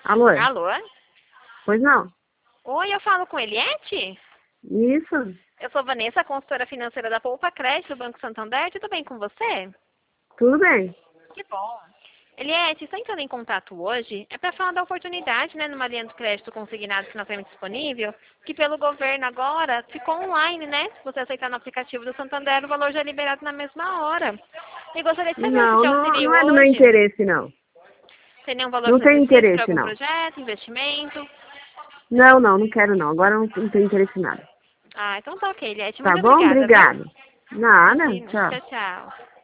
Alô? Alô? Pois não? Oi, eu falo com Eliette? Isso? Eu sou Vanessa, consultora financeira da Poupa Crédito do Banco Santander. Tudo bem com você? Tudo bem? Que bom. Eliette, estou entrando em contato hoje. É para falar da oportunidade, né, numa linha de crédito consignado financiamento disponível, que pelo governo agora ficou online, né? Se você aceitar no aplicativo do Santander, o valor já é liberado na mesma hora. E gostaria de saber se Não, te não, auxilio não é do meu hoje. interesse, não. Tem nenhum valor Não tem específico para interesse, algum não. projeto, investimento? Não quero não. Agora não tenho interesse em nada. Ah, então tá ok, Eliette. Tá Muito bom? obrigada, viu? Obrigado. Nada. Imagina. Tchau. Tchau, tchau.